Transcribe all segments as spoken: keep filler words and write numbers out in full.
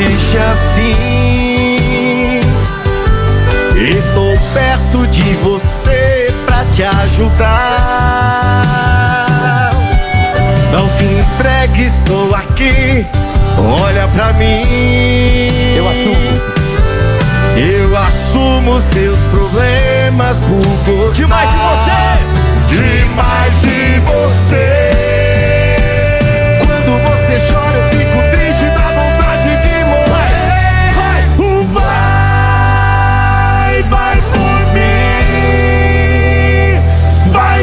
deixe assim. Estou perto de você pra te ajudar. Não se entregue, estou aqui. Olha pra mim. Eu assumo. Eu assumo seus problemas por gostar demais de você. Demais de você. Quando você chora eu fico triste, dá vontade de morrer. Vai, vai, vai por mim. Vai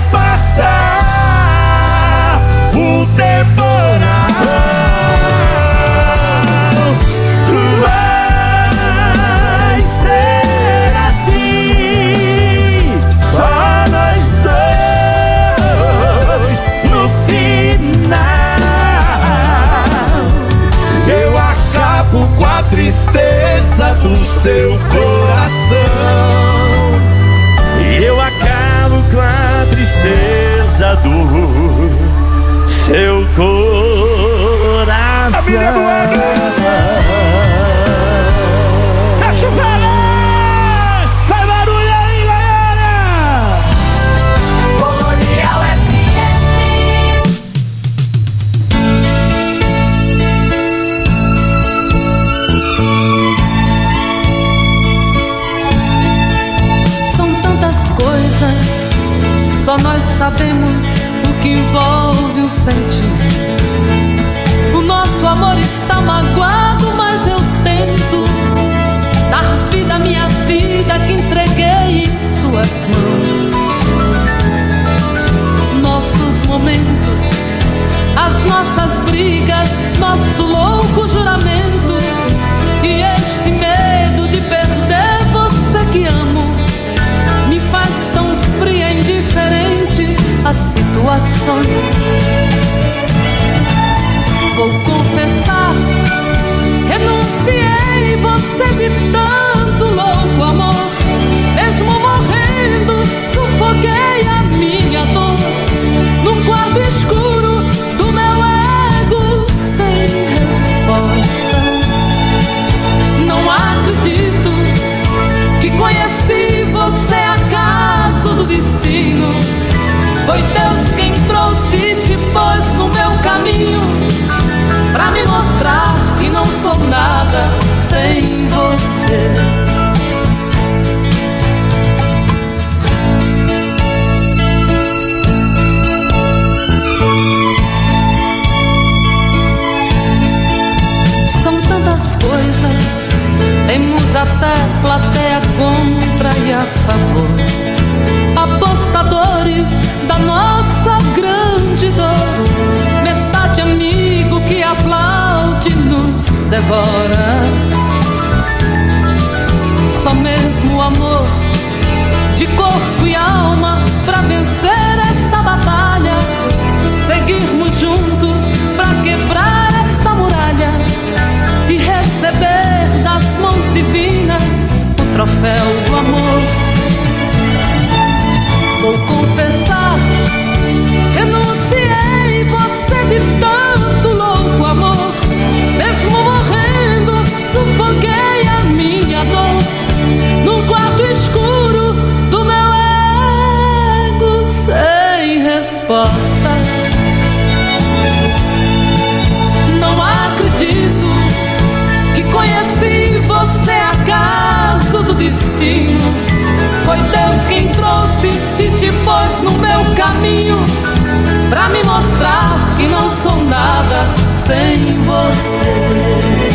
passar o temporal. Vai ser assim, só nós dois no final. Eu acabo com a tristeza do seu coração. E eu acabo com a tristeza do seu coração. A filha do Deixa eu falar! Faz barulho aí, galera! Colonial F M. São tantas coisas, só nós sabemos o que envolve o sentimento. O nosso amor está magoado, mas eu tento dar vida à minha vida que entreguei em suas mãos. Nossos momentos, as nossas brigas, nosso louco juramento e este medo de perder você que amo me faz tão fria e indiferente às situações. Vou confessar, renunciei, você de tanto louco amor. Mesmo morrendo, sufoquei a minha dor num quarto escuro do meu ego sem respostas. Não acredito que conheci você acaso do destino. Foi Deus quem trouxe e te pôs no meu caminho pra me mostrar que não sou nada sem você. São tantas coisas, temos até plateia contra e a favor, apostadores da nossa grande dor, metade amigo que aplaude nos devora. Só mesmo o amor de corpo e alma pra vencer esta batalha, seguirmos juntos pra quebrar esta muralha e receber das mãos divinas o troféu do amor. Vou confessar, renunciei, você de tanto louco amor. Mesmo morrendo, sufoquei a minha dor num quarto escuro do meu ego sem respostas. Não acredito que conheci você acaso do destino. Foi Deus quem trouxe e te pôs no meu caminho pra me mostrar que não sou nada sem você.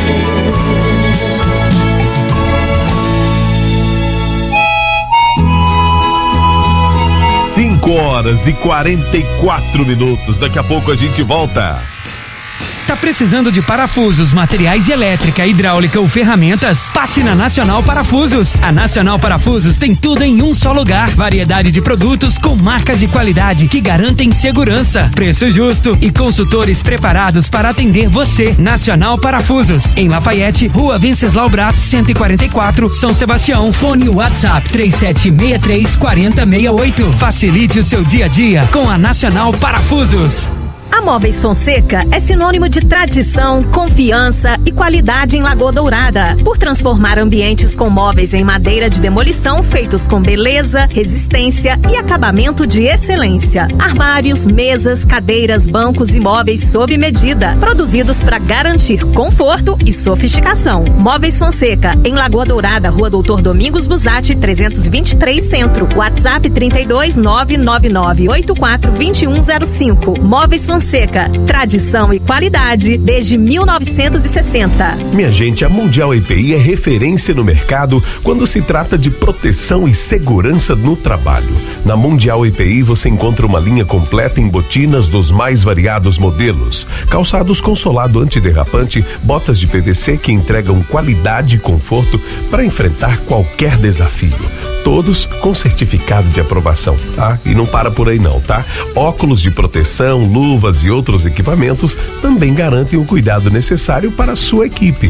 Cinco horas e quarenta e quatro minutos. Daqui a pouco a gente volta. Tá precisando de parafusos, materiais de elétrica, hidráulica ou ferramentas? Passe na Nacional Parafusos. A Nacional Parafusos tem tudo em um só lugar. Variedade de produtos com marcas de qualidade que garantem segurança, preço justo e consultores preparados para atender você. Nacional Parafusos, em Lafayette, Rua Venceslau Braz, cento e quarenta e quatro, São Sebastião. Fone WhatsApp três sete seis três, quatro zero seis oito. Facilite o seu dia a dia com a Nacional Parafusos. A Móveis Fonseca é sinônimo de tradição, confiança e qualidade em Lagoa Dourada, por transformar ambientes com móveis em madeira de demolição feitos com beleza, resistência e acabamento de excelência. Armários, mesas, cadeiras, bancos e móveis sob medida, produzidos para garantir conforto e sofisticação. Móveis Fonseca, em Lagoa Dourada, Rua Doutor Domingos Busatti, trezentos e vinte e três Centro. WhatsApp trinta e dois, nove nove nove, oito quatro dois um zero cinco. Móveis Fonseca, tradição e qualidade desde mil novecentos e sessenta. Minha gente, a Mundial E P I é referência no mercado quando se trata de proteção e segurança no trabalho. Na Mundial E P I você encontra uma linha completa em botinas dos mais variados modelos, calçados com solado antiderrapante, botas de P V C que entregam qualidade e conforto para enfrentar qualquer desafio. Todos com certificado de aprovação, tá? E não para por aí não, tá? Óculos de proteção, luvas e outros equipamentos também garantem o cuidado necessário para a sua equipe.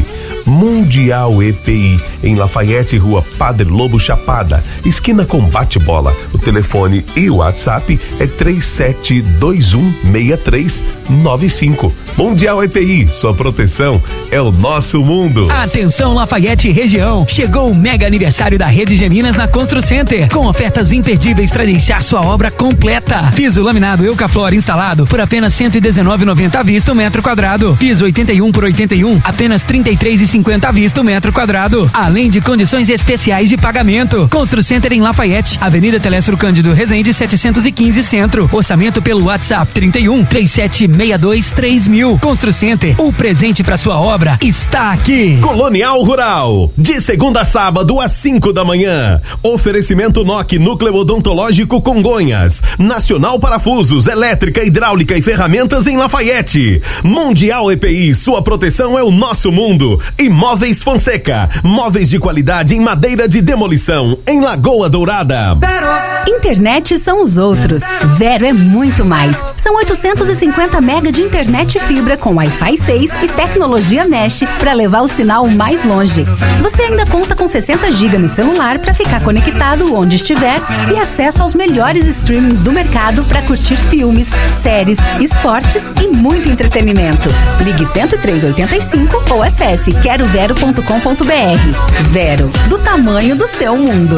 Mundial E P I, em Lafayette, Rua Padre Lobo Chapada, esquina com bate-bola. O telefone e o WhatsApp é três sete dois um, seis três nove cinco. Mundial E P I, sua proteção é o nosso mundo. Atenção Lafayette região, chegou o mega aniversário da Rede Geminas na Constru Center, com ofertas imperdíveis para deixar sua obra completa. Piso laminado Eucaflor instalado por apenas cento e dezenove reais e noventa centavos à vista o metro quadrado. Piso oitenta e um por oitenta e um, apenas trinta e três reais e cinquenta centavos à vista o metro quadrado. Além de condições especiais de pagamento. Constru Center em Lafayette, Avenida Telésforo Cândido Rezende setecentos e quinze Centro. Orçamento pelo WhatsApp trinta e um, trinta e sete, sessenta e dois, três mil. Constru Center, o presente para sua obra está aqui. Colonial Rural, de segunda a sábado às cinco da manhã. Oferecimento N O C Núcleo Odontológico Congonhas. Nacional Parafusos, Elétrica, Hidráulica e Ferramentas em Lafayette. Mundial E P I, sua proteção é o nosso mundo. E Móveis Fonseca, móveis de qualidade em madeira de demolição em Lagoa Dourada. Internet são os outros. Vero é muito mais. São oitocentos e cinquenta mega de internet fibra com Wi-Fi seis e tecnologia Mesh para levar o sinal mais longe. Você ainda conta com sessenta gigas no celular para ficar conectado onde estiver e acesso aos melhores streamings do mercado para curtir filmes, séries, esportes e muito entretenimento. Ligue cento e três oitenta e cinco ou acesse quero vero ponto com ponto br. Vero, do tamanho do seu mundo.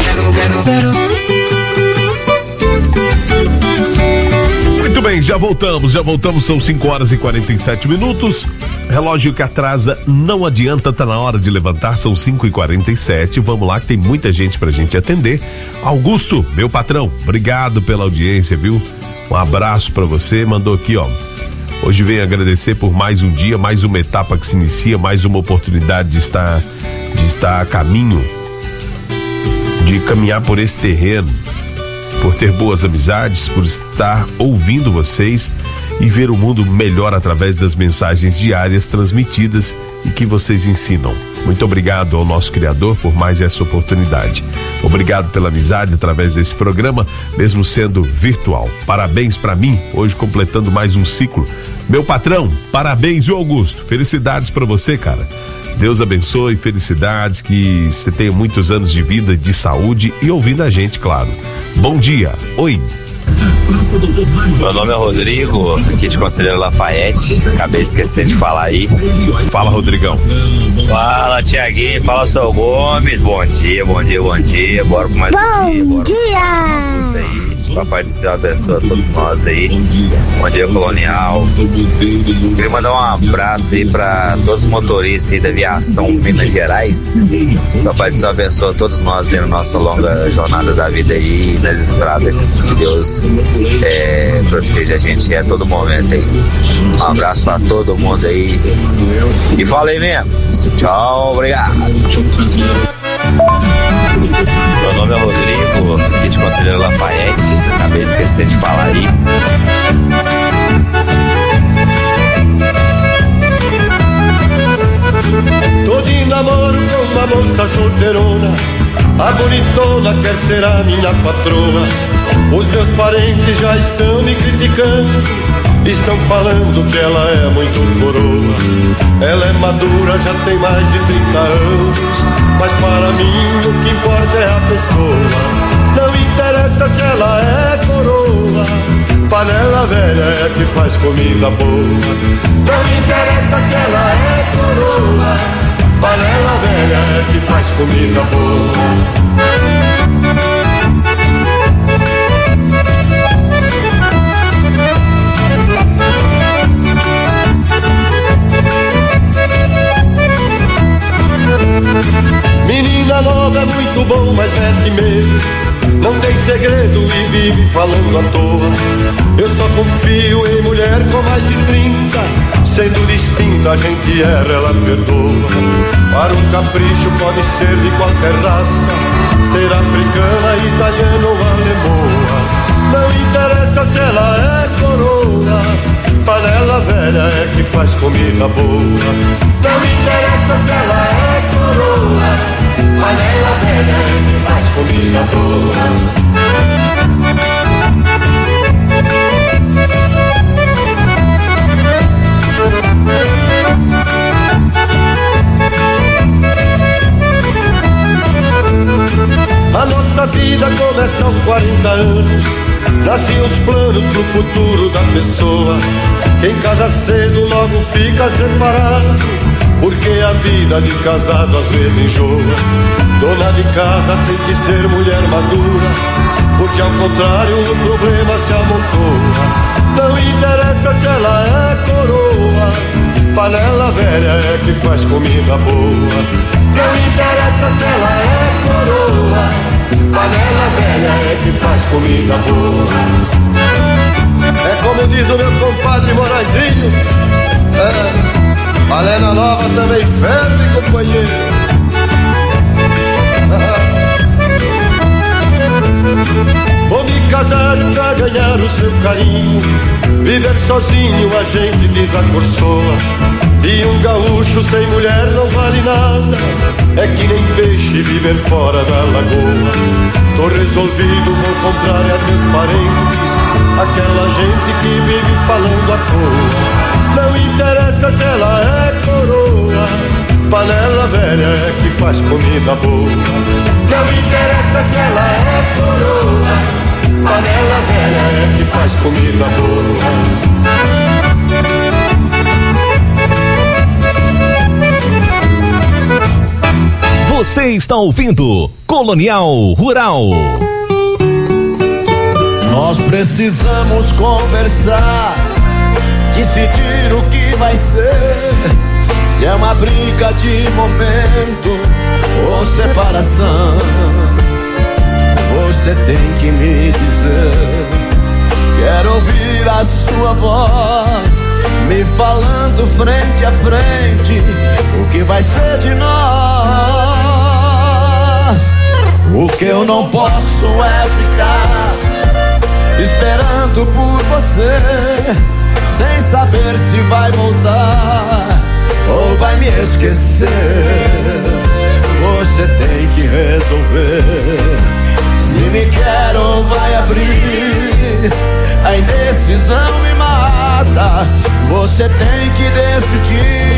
Muito bem, já voltamos, já voltamos, são cinco horas e quarenta e sete minutos. Relógio que atrasa, não adianta, tá na hora de levantar, são cinco e quarenta e sete. Vamos lá que tem muita gente pra gente atender. Augusto, meu patrão, obrigado pela audiência, viu? Um abraço pra você, mandou aqui, ó. Hoje venho agradecer por mais um dia, mais uma etapa que se inicia, mais uma oportunidade de estar, de estar a caminho, de caminhar por esse terreno, por ter boas amizades, por estar ouvindo vocês e ver o mundo melhor através das mensagens diárias transmitidas e que vocês ensinam. Muito obrigado ao nosso Criador por mais essa oportunidade. Obrigado pela amizade através desse programa, mesmo sendo virtual. Parabéns para mim, hoje completando mais um ciclo. Meu patrão, parabéns, viu, Augusto? Felicidades para você, cara. Deus abençoe, felicidades, que você tenha muitos anos de vida, de saúde e ouvindo a gente, claro. Bom dia, oi. Meu nome é Rodrigo, aqui de Conselheiro Lafayette. Acabei esquecendo de falar aí. Fala, Rodrigão. Fala, Tiaguinho. Fala, seu Gomes. Bom dia, bom dia, bom dia. Bora com mais bom um dia. Bora dia. Aí. Papai do céu abençoa todos nós aí. Bom dia, Colonial. Queria mandar um abraço aí pra todos os motoristas aí da aviação Minas Gerais. Papai do céu abençoa todos nós aí na nossa longa jornada da vida aí nas estradas. Que Deus é, proteja a gente a todo momento aí. Um abraço pra todo mundo aí. E falei mesmo. Tchau, obrigado. Meu nome é Rodrigo, aqui de Conselheiro Lafayette. Acabei esquecendo de falar aí. Tô de namoro com uma moça solteirona, a bonitona quer ser a minha patroa. Os meus parentes já estão me criticando, estão falando que ela é muito coroa. Ela é madura, já tem mais de trinta anos, mas para mim o que importa é a pessoa. Não interessa se ela é coroa, panela velha é que faz comida boa. Não interessa se ela é coroa, panela velha é que faz comida boa. Menina nova é muito bom, mas mete medo. Não tem segredo e vive falando à toa. Eu só confio em mulher com mais de trinta. Sendo distinta a gente erra, ela perdoa. Para um capricho pode ser de qualquer raça, ser africana, italiana ou alemoa. Não interessa se ela é coroa, panela velha é que faz comida boa. Não interessa se ela é coroa, panela velha é que faz comida boa. A nossa vida começa aos quarenta anos. Nascem os planos pro futuro da pessoa. Quem casa cedo logo fica separado, porque a vida de casado às vezes enjoa. Dona de casa tem que ser mulher madura, porque ao contrário o problema se amontoa. Não interessa se ela é coroa, panela velha é que faz comida boa. Não interessa se ela é coroa, panela velha é que faz comida boa. É como diz o meu compadre Moraizinho, é, panela nova também ferve, companheiro. Vou me casar pra ganhar o seu carinho. Viver sozinho a gente desacorçoa. E um gaúcho sem mulher não vale nada. É que nem peixe viver fora da lagoa. Tô resolvido, vou contrariar meus parentes, aquela gente que vive falando à toa. Não interessa se ela é coroa, panela velha é que faz comida boa. Não interessa se ela é coroa, panela velha é que faz comida boa. Você está ouvindo Colonial Rural. Nós precisamos conversar, decidir o que vai ser. Se é uma briga de momento ou separação, você tem que me dizer. Quero ouvir a sua voz me falando frente a frente o que vai ser de nós. O que eu não posso é ficar esperando por você, sem saber se vai voltar ou vai me esquecer. Você tem que resolver se me quer ou vai abrir. A indecisão me mata, você tem que decidir.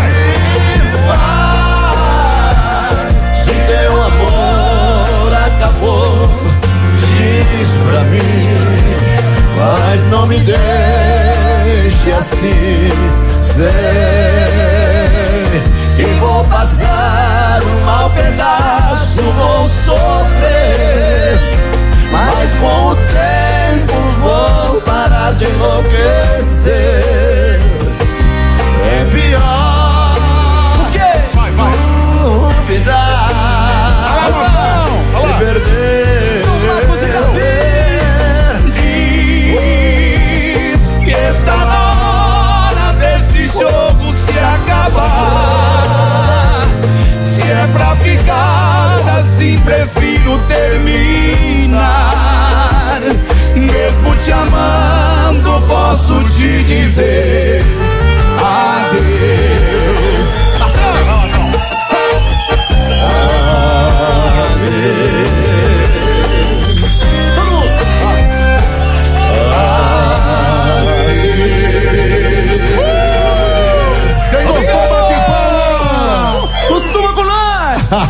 Ah, se teu amor acabou, diz pra mim, mas não me deixe assim. Sei que vou passar um mau pedaço, vou sofrer, mas com o tempo vou parar de enlouquecer. É pior o quê? Vai, vai. Duvidar, me perder, diz que está na hora desse jogo se acabar. Se é pra ficar assim, prefiro terminar. Mesmo te amando, posso te dizer adeus. Adeus. Todo mundo. Adeus. Quem gostou, bate palma. Costuma com nós.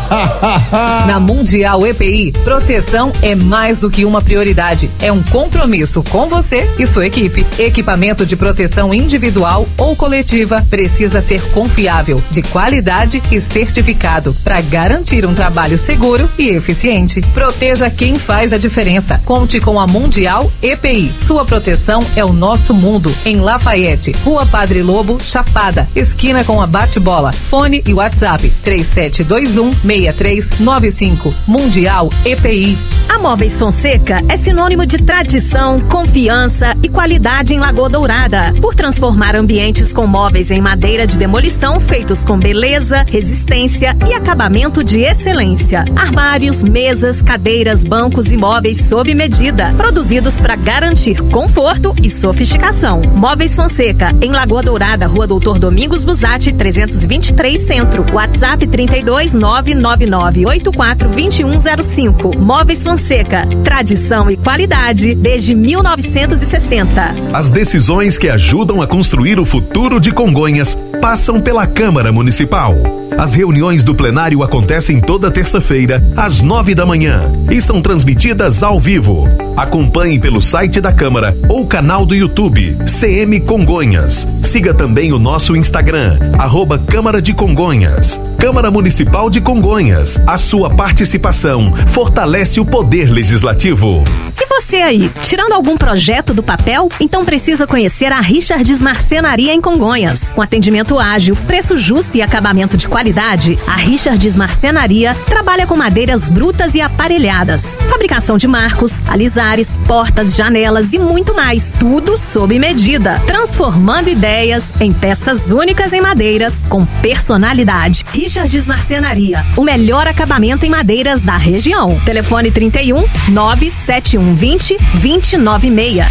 Na Mundial E P I, proteção é mais do que uma prioridade. É um compromisso com você e sua equipe. Equipamento de proteção individual ou coletiva precisa ser confiável, de qualidade e certificado para garantir um trabalho seguro e eficiente. Proteja quem faz a diferença. Conte com a Mundial E P I. Sua proteção é o nosso mundo. Em Lafayette, Rua Padre Lobo, Chapada, esquina com a Bate-Bola. Fone e WhatsApp três sete dois um, seis três nove cinco. Mundial E P I. A Móveis Fonseca é sinônimo de tradição, confiança e qualidade em Lagoa Dourada. Por transformar ambientes com móveis em madeira de demolição feitos com beleza, resistência e acabamento de excelência. Armários, mesas, cadeiras, bancos e móveis sob medida, produzidos para garantir conforto e sofisticação. Móveis Fonseca, em Lagoa Dourada, Rua Doutor Domingos Busatti, trezentos e vinte e três Centro. WhatsApp trinta e dois, nove nove nove, oito quatro dois um zero cinco. Móveis Fonseca, tradição e qualidade desde mil novecentos e sessenta. As decisões que ajudam a construir o futuro de Congonhas passam pela Câmara Municipal. As reuniões do plenário acontecem toda terça-feira, às nove da manhã, e são transmitidas ao vivo. Acompanhe pelo site da Câmara ou canal do YouTube, C M Congonhas. Siga também o nosso Instagram, arroba Câmara de Congonhas. Câmara Municipal de Congonhas. A sua participação fortalece o poder legislativo. E você aí, tirando algum projeto do papel? Então precisa conhecer a Richards Marcenaria em Congonhas. Com atendimento ágil, preço justo e acabamento de qualidade, a Richards Marcenaria trabalha com madeiras brutas e aparelhadas, fabricação de marcos, alisares, portas, janelas e muito mais. Tudo sob medida, transformando ideias em peças únicas em madeiras com personalidade. Richards Marcenaria, o melhor acabamento em madeiras da região. Telefone trinta e um, nove sete um vinte, vinte nove seis.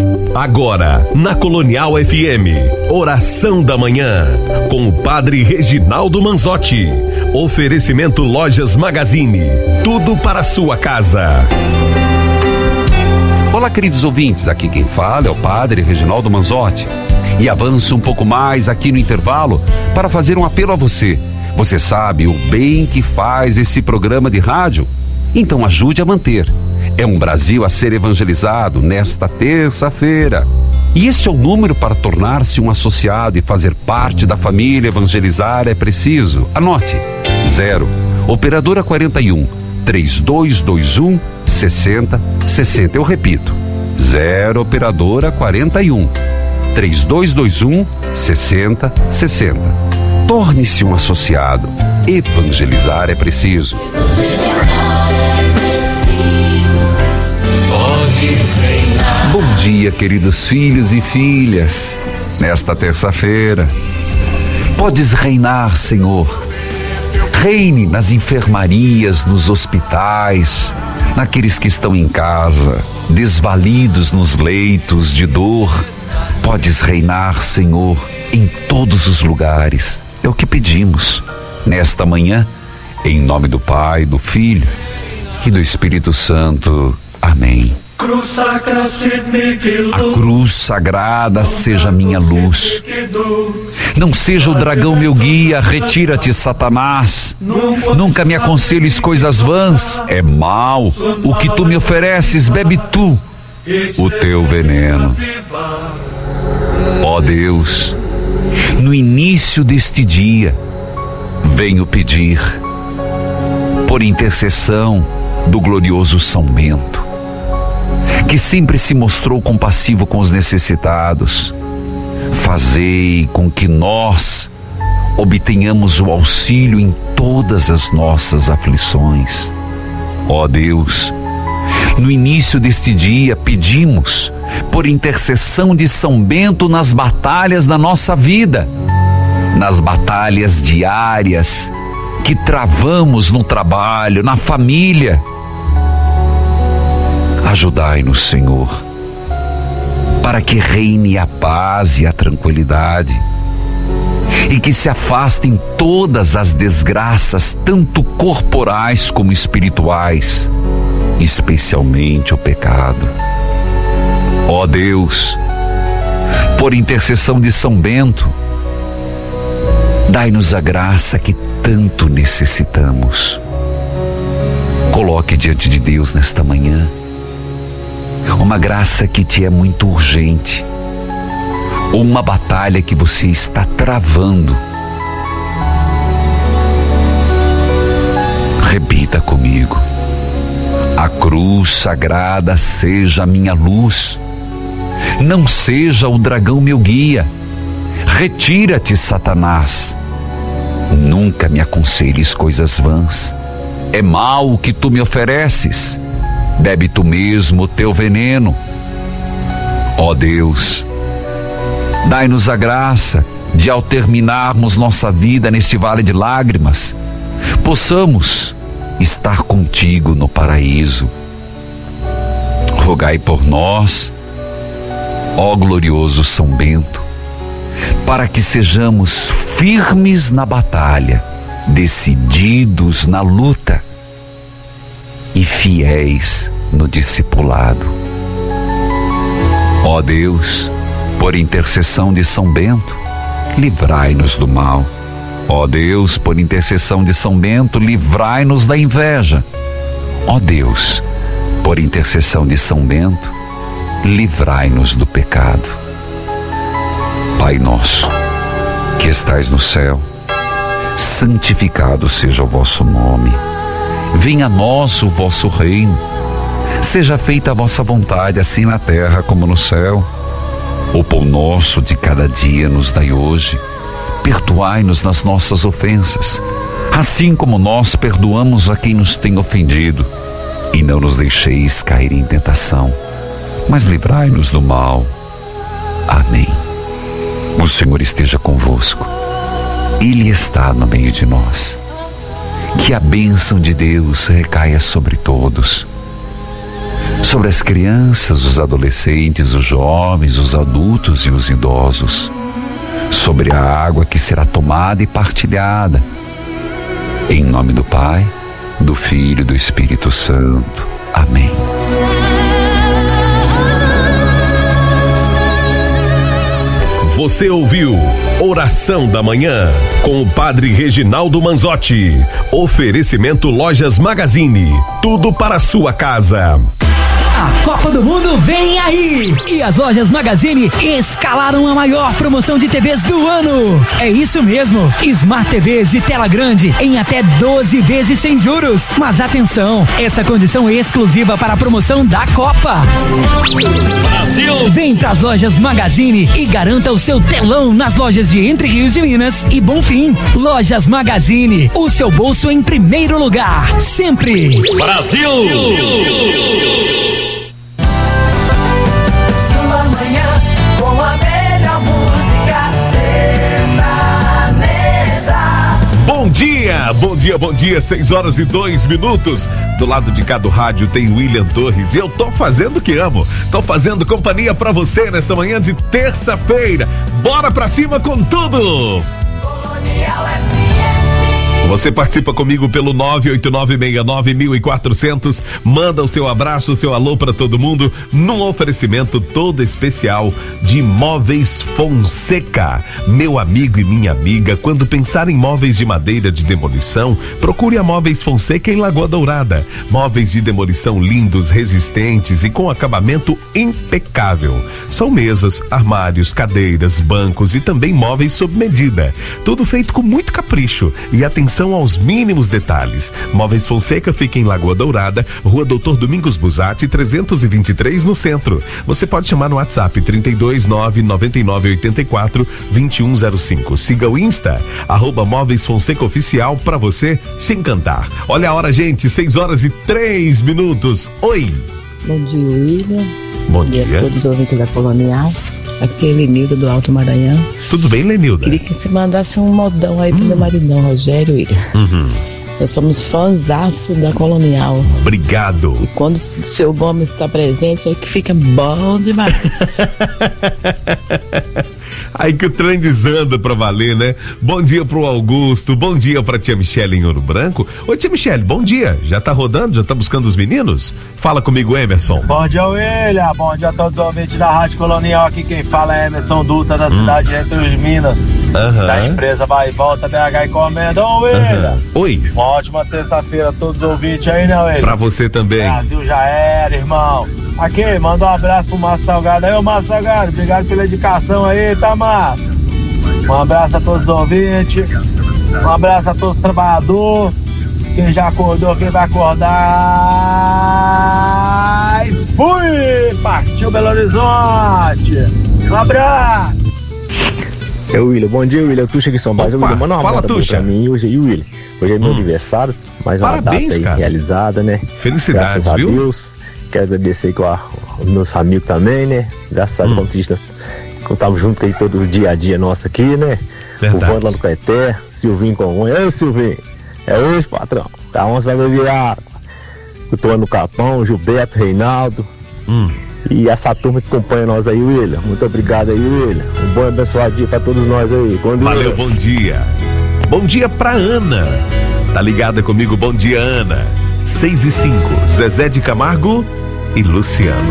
Agora, na Colonial F M, Oração da Manhã, com o Padre Reginaldo Manzotti. Oferecimento Lojas Magazine, tudo para a sua casa. Olá, queridos ouvintes, aqui quem fala é o Padre Reginaldo Manzotti. E avanço um pouco mais aqui no intervalo para fazer um apelo a você. Você sabe o bem que faz esse programa de rádio? Então ajude a manter. É um Brasil a ser evangelizado nesta terça-feira. E este é o número para tornar-se um associado e fazer parte da família Evangelizar é preciso. Anote: zero, operadora quarenta e um, trinta e dois vinte e um, sessenta, sessenta. Eu repito: zero, operadora quarenta e um, trinta e dois vinte e um, sessenta, sessenta. Torne-se um associado. Evangelizar é preciso. Bom dia, queridos filhos e filhas. Nesta terça-feira, podes reinar, Senhor. Reine nas enfermarias, nos hospitais, naqueles que estão em casa, desvalidos nos leitos de dor. Podes reinar, Senhor, em todos os lugares. É o que pedimos nesta manhã, em nome do Pai, do Filho e do Espírito Santo. Amém. A cruz sagrada seja minha luz. Não seja o dragão meu guia, retira-te, Satanás. Nunca me aconselhes coisas vãs, é mal. O que tu me ofereces, bebe tu o teu veneno. Ó Deus, no início deste dia, venho pedir, por intercessão do glorioso São Bento, que sempre se mostrou compassivo com os necessitados, fazei com que nós obtenhamos o auxílio em todas as nossas aflições. Ó Deus, no início deste dia pedimos por intercessão de São Bento nas batalhas da nossa vida, nas batalhas diárias que travamos no trabalho, na família. Ajudai-nos, Senhor, para que reine a paz e a tranquilidade e que se afastem todas as desgraças, tanto corporais como espirituais, especialmente o pecado. Ó Deus, por intercessão de São Bento, dai-nos a graça que tanto necessitamos. Coloque diante de Deus nesta manhã uma graça que te é muito urgente, ou uma batalha que você está travando. Repita comigo: a cruz sagrada seja a minha luz, não seja o dragão meu guia. Retira-te, Satanás. Nunca me aconselhes coisas vãs. É mal o que tu me ofereces. Bebe tu mesmo o teu veneno. Ó Deus, dai-nos a graça de, ao terminarmos nossa vida neste vale de lágrimas, possamos estar contigo no paraíso. Rogai por nós, ó glorioso São Bento, para que sejamos firmes na batalha, decididos na luta e fiéis no discipulado. Ó Deus, por intercessão de São Bento, livrai-nos do mal. Ó Deus, por intercessão de São Bento, livrai-nos da inveja. Ó Deus, por intercessão de São Bento, livrai-nos do pecado. Pai nosso, que estais no céu, santificado seja o vosso nome. Venha a nós o vosso reino. Seja feita a vossa vontade, assim na terra como no céu. O pão nosso de cada dia nos dai hoje. Perdoai-nos nas nossas ofensas, assim como nós perdoamos a quem nos tem ofendido. E não nos deixeis cair em tentação, mas livrai-nos do mal. Amém. O Senhor esteja convosco. Ele está no meio de nós. Que a bênção de Deus recaia sobre todos, sobre as crianças, os adolescentes, os jovens, os adultos e os idosos, sobre a água que será tomada e partilhada. Em nome do Pai, do Filho e do Espírito Santo. Amém. Você ouviu Oração da Manhã com o Padre Reginaldo Manzotti. Oferecimento Lojas Magazine. Tudo para a sua casa. A Copa do Mundo vem aí! E as Lojas Magazine escalaram a maior promoção de T Vs do ano. É isso mesmo, Smart T Vs de tela grande em até doze vezes sem juros. Mas atenção, essa condição é exclusiva para a promoção da Copa. Brasil! Vem pras Lojas Magazine e garanta o seu telão nas lojas de Entre Rios de Minas e Bonfim. Lojas Magazine, o seu bolso em primeiro lugar, sempre. Brasil! Com a melhor música sertaneja. Bom dia, bom dia, bom dia, seis horas e dois minutos. Do lado de cá do rádio tem William Torres e eu tô fazendo o que amo. Tô fazendo companhia pra você nessa manhã de terça-feira. Bora pra cima com tudo! Colonial F M. Você participa comigo pelo nove oito nove seis nove mil e quatrocentos. Manda o seu abraço, o seu alô para todo mundo num oferecimento todo especial de Móveis Fonseca. Meu amigo e minha amiga, quando pensar em móveis de madeira de demolição, procure a Móveis Fonseca em Lagoa Dourada. Móveis de demolição lindos, resistentes e com acabamento impecável. São mesas, armários, cadeiras, bancos e também móveis sob medida. Tudo feito com muito capricho e atenção aos mínimos detalhes. Móveis Fonseca fica em Lagoa Dourada, Rua Doutor Domingos Busatti, trezentos e vinte e três, no centro. Você pode chamar no WhatsApp trinta e dois, nove nove nove oito quatro, dois um zero cinco. Siga o Insta, arroba Móveis Fonseca Oficial, pra você se encantar. Olha a hora, gente, seis horas e três minutos. Oi! Bom dia, William. Bom, Bom dia. dia a todos os ouvintes da Colonial. Aqui é Lenilda do Alto Maranhão. Tudo bem, Lenilda? Queria que você mandasse um modão aí pro hum. meu maridão, Rogério William. Uhum. Nós somos fãzaço da Colonial. Obrigado. E quando o seu Gomes está presente, é que fica bom demais. Aí que o trem desanda pra valer, né? Bom dia pro Augusto, bom dia pra tia Michele em Ouro Branco. Oi, tia Michele, bom dia. Já tá rodando? Já tá buscando os meninos? Fala comigo, Emerson. Bom dia, William. Bom dia a todos os ouvintes da Rádio Colonial. Aqui quem fala é Emerson Dutra, da hum. cidade de Entre os Minas. Uhum. Da empresa Vai e Volta B H Encomenda. Ô, William. Uhum. Oi. Uma ótima sexta-feira a todos os ouvintes aí, né, William? Pra você também. Brasil já era, irmão. Aqui, manda um abraço pro Márcio Salgado aí, ô Márcio Salgado. Obrigado pela dedicação aí, tá, Márcio? Um abraço a todos os ouvintes. Um abraço a todos os trabalhadores. Quem já acordou, quem vai acordar. E fui! Partiu Belo Horizonte. Um abraço! É o William, bom dia, William. Tuxa aqui em São Paulo. Manda uma fala, Tuxa. Pra mim hoje aí, William. Hoje é meu hum. aniversário, mais uma Parabéns, data aí cara. realizada, né? Felicidades, graças a viu? Deus. Quero agradecer com a, os meus amigos também, né? Graças a Deus, hum. que eu tava junto aí todo o dia a dia nosso aqui, né? Verdade. O Vando lá no Caeté, Silvinho Congonha. Ei, Silvinho, é hoje, patrão. A onça vai beber água. Eu tô no Capão, Gilberto, Reinaldo. Hum. E essa turma que acompanha nós aí, William. Muito obrigado aí, William. Um bom e abençoado dia pra todos nós aí. Bom dia. Valeu, bom dia. Bom dia pra Ana. Tá ligada comigo? Bom dia, Ana. seis e cinco, Zezé de Camargo e Luciano.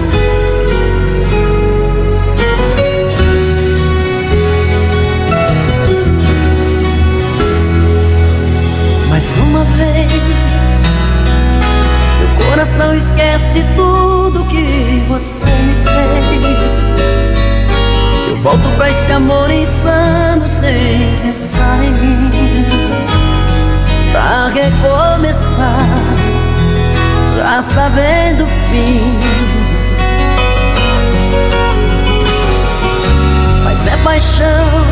Mais uma vez, meu coração esquece tudo que você me fez. Eu volto pra esse amor insano sem pensar em mim, pra recomeçar, já sabendo o fim. Mas é paixão,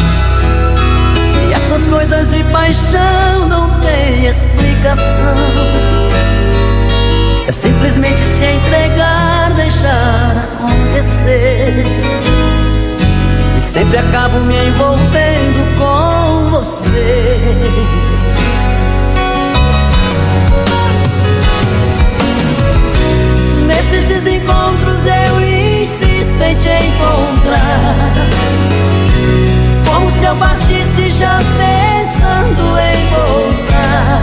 e essas coisas de paixão não tem explicação. É simplesmente se entregar, deixar acontecer. E sempre acabo me envolvendo com você. Nesses encontros eu insisto em te encontrar, como se eu partisse já pensando em voltar,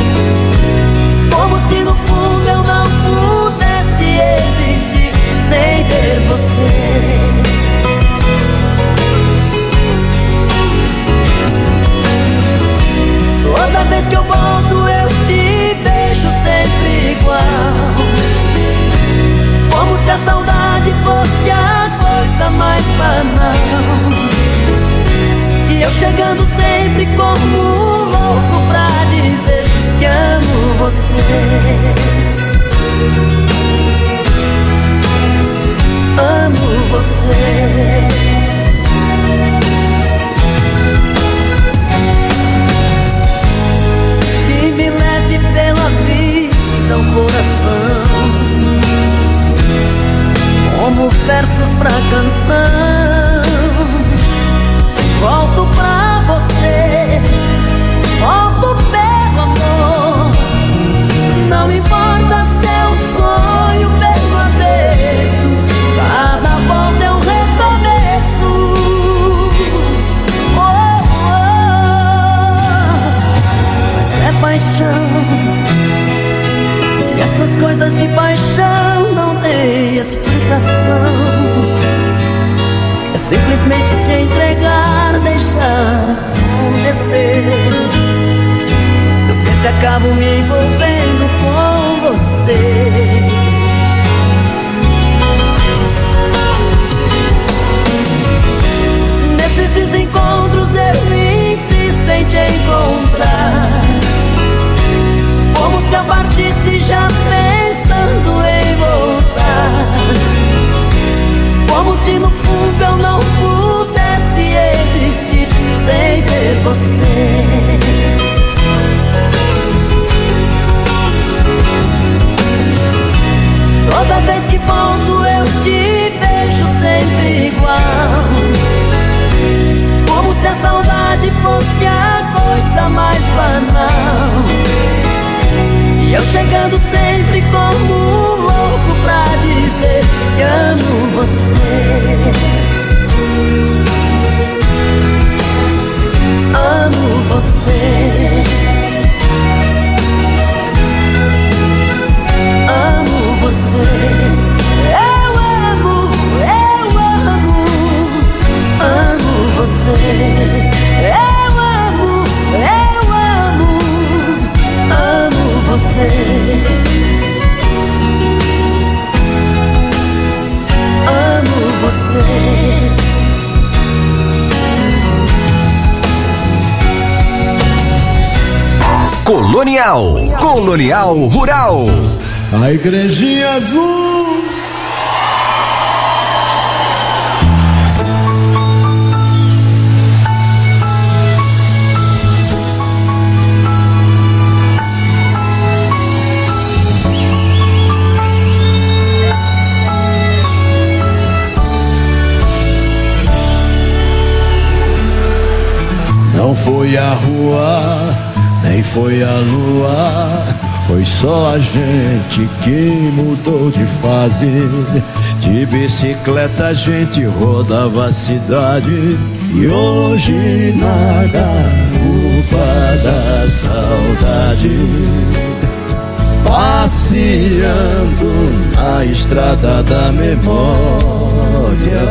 como se no fundo eu não pudesse existir sem ter você. Toda vez que eu volto eu te vejo sempre igual, como se a saudade fosse a coisa mais banal. E eu chegando sempre como louco pra dizer que amo você. Amo você. E me leve pela vida o coração, como versos pra canção. Volto pra você, volto pelo amor. Não importa se é um sonho pelo avesso, cada volta é um recomeço. Oh, oh. Mas é paixão, e essas coisas de paixão não tem explicação. É simplesmente se entregar, deixar acontecer. Eu sempre acabo me envolvendo com você. Nesses encontros eu insisto em te encontrar, como se eu partisse já pensando em voltar, como se no fundo eu não pudesse existir sem ter você. Toda vez que volto eu te vejo sempre igual, como se a saudade fosse a coisa mais banal. E eu chegando sempre como louco pra dizer que amo você. Colonial. Colonial Rural. A igrejinha azul. Não foi a rua, nem foi a lua, foi só a gente que mudou de fase. De bicicleta a gente rodava a cidade, e hoje na garupa da saudade, passeando na estrada da memória,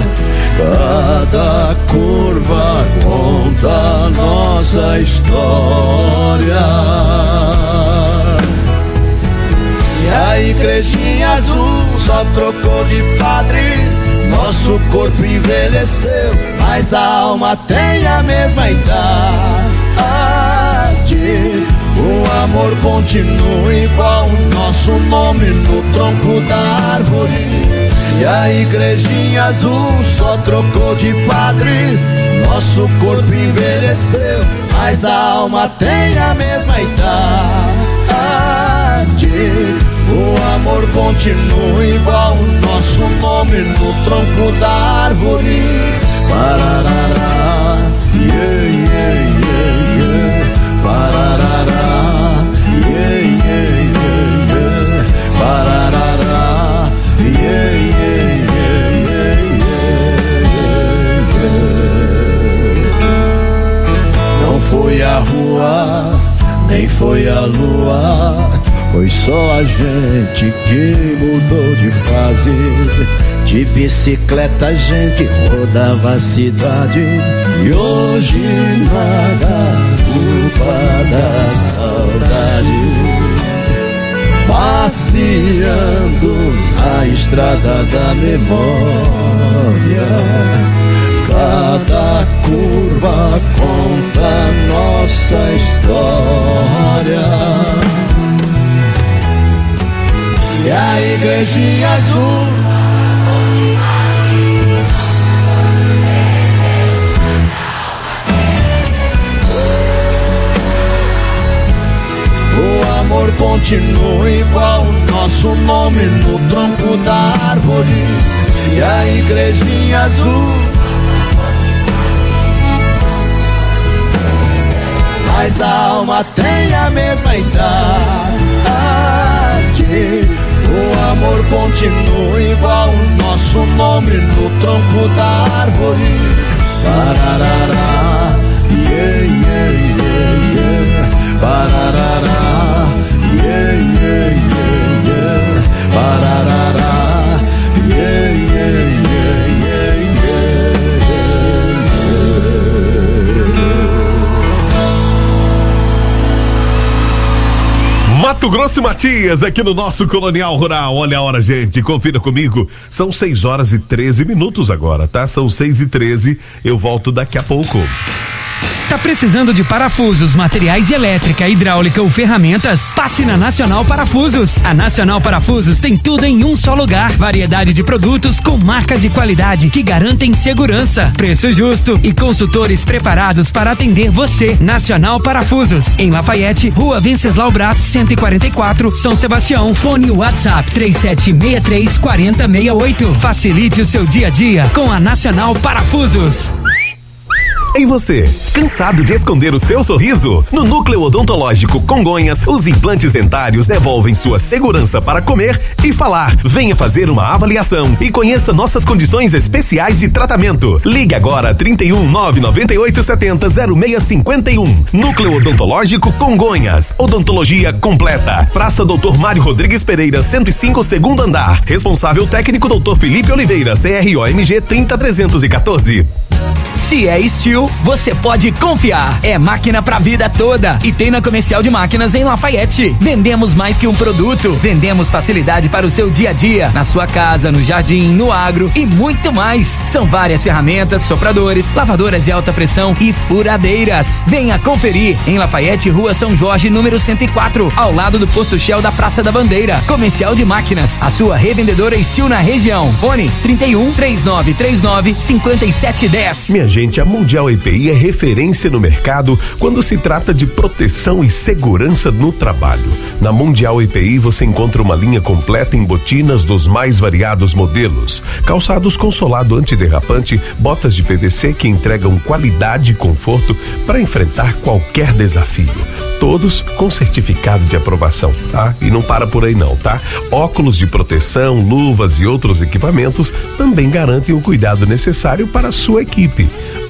cada curva conta a nossa história. E a igrejinha azul só trocou de padre. Nosso corpo envelheceu, mas a alma tem a mesma idade. O amor continua igual, o nosso nome no tronco da árvore. E a igrejinha azul só trocou de padre. Nosso corpo envelheceu, mas a alma tem a mesma idade. O amor continua igual, o nosso nome no tronco da árvore. Pararará, yeah, yeah, yeah, yeah. Pararará, yeah, yeah, yeah, yeah. Pararará, yeah, yeah, yeah, yeah, yeah. Não foi a rua, nem foi a lua, foi só a gente que mudou de fase. De bicicleta a gente rodava a cidade, e hoje na garupa da saudade, passeando na estrada da memória, cada curva conta a nossa história. E a igrejinha azul o amor continua igual, o nosso nome no tronco da árvore. E a igrejinha azul, mas a alma tem a mesma idade. O amor continua igual, o nosso nome no tronco da árvore. Pararará, yeah, yeah, yeah, yeah. Pararará, yeah, yeah, yeah, yeah. Pararará, yeah, yeah, yeah, yeah, yeah. Mato Grosso e Matias, aqui no nosso Colonial Rural. Olha a hora, gente, confira comigo. São seis horas e treze minutos agora, tá? São seis e treze, eu volto daqui a pouco. Tá precisando de parafusos, materiais de elétrica, hidráulica ou ferramentas? Passe na Nacional Parafusos. A Nacional Parafusos tem tudo em um só lugar. Variedade de produtos com marcas de qualidade que garantem segurança, preço justo e consultores preparados para atender você. Nacional Parafusos, em Lafayette, Rua Venceslau Braz, cento e quarenta e quatro, São Sebastião. Fone WhatsApp três sete seis três quatro zero seis oito. Facilite o seu dia a dia com a Nacional Parafusos. E você, cansado de esconder o seu sorriso? No Núcleo Odontológico Congonhas, os implantes dentários devolvem sua segurança para comer e falar. Venha fazer uma avaliação e conheça nossas condições especiais de tratamento. Ligue agora trinta e um, nove nove oito sete zero, zero seis cinco um. Núcleo Odontológico Congonhas. Odontologia completa. Praça doutor Mário Rodrigues Pereira, cento e cinco, segundo andar. Responsável técnico doutor Felipe Oliveira, C R O M G trinta trezentos e quatorze. Se é Steel, você pode confiar. É máquina pra vida toda. E tem na Comercial de Máquinas em Lafayette. Vendemos mais que um produto. Vendemos facilidade para o seu dia a dia, na sua casa, no jardim, no agro e muito mais. São várias ferramentas, sopradores, lavadoras de alta pressão e furadeiras. Venha conferir em Lafayette, Rua São Jorge, número cento e quatro, ao lado do posto Shell da Praça da Bandeira. Comercial de Máquinas, a sua revendedora Steel na região. Fone trinta e um, três nove três nove, cinco sete um zero. Minha gente, a Mundial E P I é referência no mercado quando se trata de proteção e segurança no trabalho. Na Mundial E P I você encontra uma linha completa em botinas dos mais variados modelos, calçados com solado antiderrapante, botas de P V C que entregam qualidade e conforto para enfrentar qualquer desafio. Todos com certificado de aprovação, tá? E não para por aí não, tá? Óculos de proteção, luvas e outros equipamentos também garantem o cuidado necessário para a sua equipe.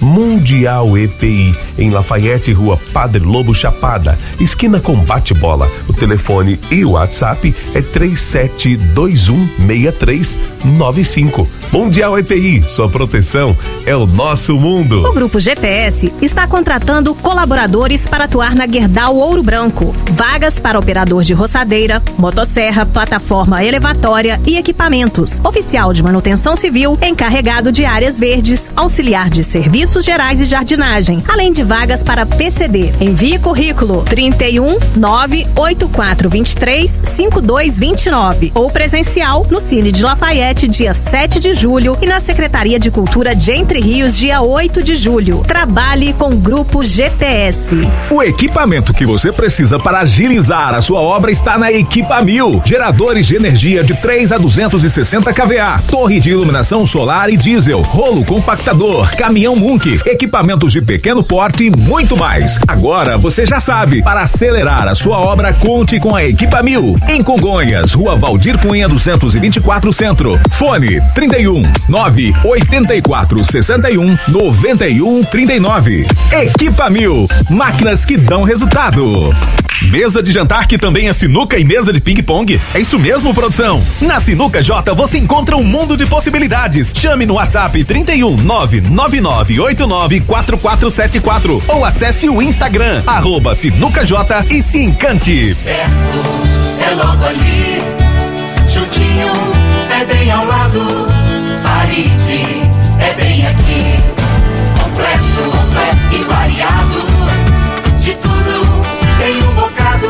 Mundial E P I, em Lafayette, Rua Padre Lobo Chapada, esquina com bate-bola. O telefone e o WhatsApp é três sete dois um, seis três nove cinco. Mundial E P I, sua proteção é o nosso mundo. O Grupo G T S está contratando colaboradores para atuar na Gerdau Ouro Branco. Vagas para operador de roçadeira, motosserra, plataforma elevatória e equipamentos. Oficial de manutenção civil, encarregado de áreas verdes, auxiliar de serviços gerais e jardinagem. Além de vagas para P C D. Envie currículo trinta e um, nove oito quatro dois três, cinco dois dois nove ou presencial no Cine de Lafayette, dia sete de julho e na Secretaria de Cultura de Entre Rios, dia oito de julho. Trabalhe com o Grupo G T S. O equipamento que você precisa para agilizar a sua obra está na Equipamil. Geradores de energia de três a duzentos e sessenta kVA, torre de iluminação solar e diesel, rolo compactador, caminhão Munk, equipamentos de pequeno porte e muito mais. Agora você já sabe, para acelerar a sua obra, conte com a Equipamil. Em Congonhas, Rua Valdir Cunha duzentos e vinte e quatro Centro. Fone trinta e um, nove oitenta e quatro, sessenta e um, noventa e um, trinta e nove. Equipamil, máquinas que dão resultado. Mesa de jantar que também é sinuca e mesa de ping-pong? É isso mesmo, produção? Na Sinuca J você encontra um mundo de possibilidades. Chame no WhatsApp trinta e um, nove nove nove oito nove quatro quatro sete quatro ou acesse o Instagram, arroba Sinuca J e se encante. Perto, é logo ali, juntinho, é bem ao lado, Farid, é bem aqui, completo, completo e variado, de tudo tem um bocado,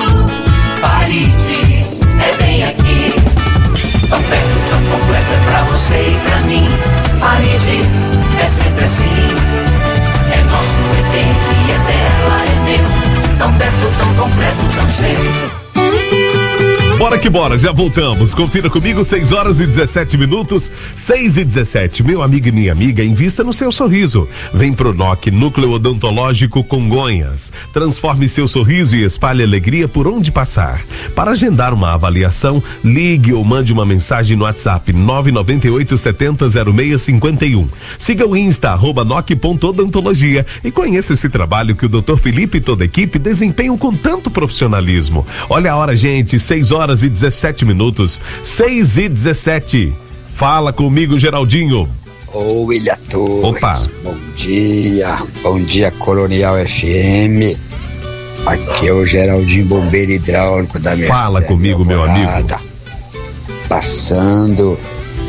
Farid, é bem aqui, tão perto, tão completo é pra você e pra mim, Farid, é sempre assim, é nosso, é dele, é dela, é meu, tão perto, tão completo, tão sempre. Bora que bora, já voltamos. Confira comigo, seis horas e dezessete minutos, seis e dezessete. Meu amigo e minha amiga, invista no seu sorriso. Vem pro N O C, Núcleo Odontológico Congonhas. Transforme seu sorriso e espalhe alegria por onde passar. Para agendar uma avaliação, ligue ou mande uma mensagem no WhatsApp nove nove oito sete zero zero seis cinco um. Siga o Insta, arroba noc ponto odontologia e conheça esse trabalho que o doutor Felipe e toda a equipe desempenham com tanto profissionalismo. Olha a hora, gente, seis horas e dezessete minutos, seis e dezessete. Fala comigo, Geraldinho. Ô, William Torres. Opa. Bom dia, bom dia, Colonial F M. Aqui é o Geraldinho, bombeiro hidráulico da Mercedes. Fala comigo, meu amigo. Passando,